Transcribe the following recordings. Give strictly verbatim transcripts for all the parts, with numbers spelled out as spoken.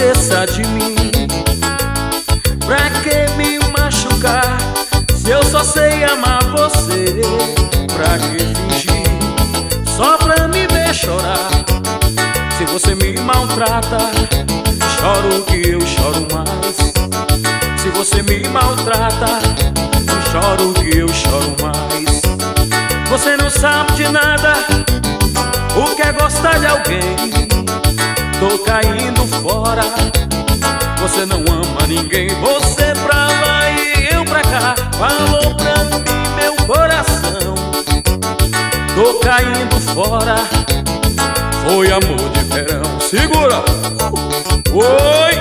esqueça de mim. Pra que me machucar se eu só sei amar você? Pra que fingir só pra me ver chorar? Se você me maltrata, choro que eu choro mais. Se você me maltrata, choro que eu choro mais. Você não sabe de nada o que é gostar de alguém. Tô caindo fora. Você não ama ninguém. Você pra lá e eu pra cá. Falou pra mim meu coração. Tô caindo fora. Foi amor de verão. Segura! Oi!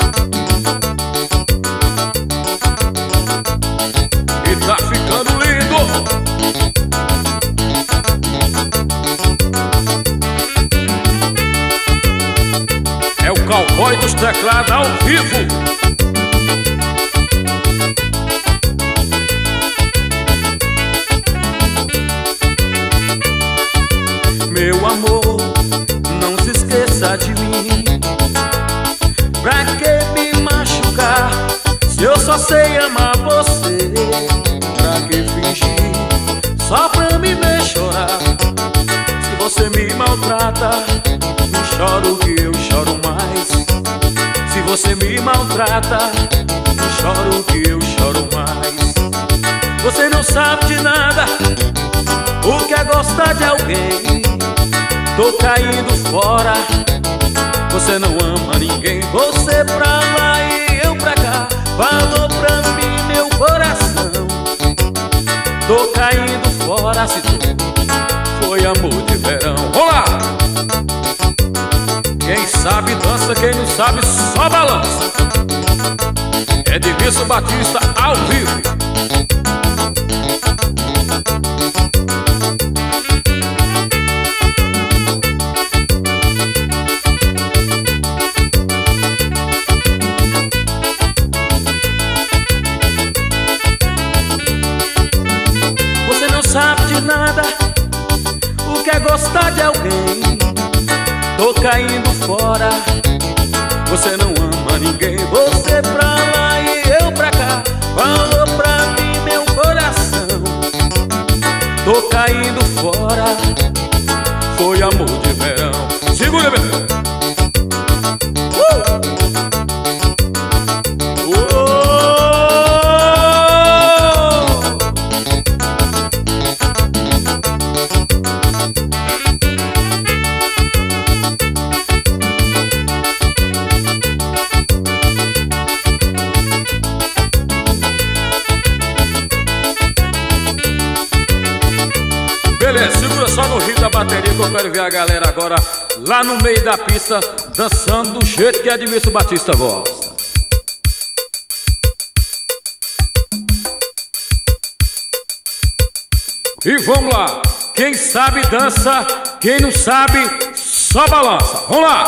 E tá ficando lindo! É o cowboy dos teclados ao vivo. Meu amor, não se esqueça de mim. Pra que me machucar se eu só sei amar você? Pra que fingir só pra me ver chorar? Se você me maltrata, choro que eu choro mais. Se você me maltrata, choro que eu choro mais. Você não sabe de nada o que é gostar de alguém. Tô caindo fora. Você não ama ninguém. Você pra lá e eu pra cá. Falou pra mim meu coração. Tô caindo fora. Se tu foi amor de verão. Olá! Quem sabe dança, quem não sabe só balança. Edmilson Batista ao vivo. Você não sabe de nada o que é gostar de alguém. Tô caindo fora. Você não ama ninguém. Você pra lá e eu pra cá. Falou pra mim meu coração. Tô caindo fora. Foi amor de verão. Segura, meu. Uh! Beleza, segura só no ritmo da bateria que eu quero ver a galera agora lá no meio da pista dançando do jeito que Edmilson Batista gosta. E vamos lá, quem sabe dança, quem não sabe só balança. Vamos lá!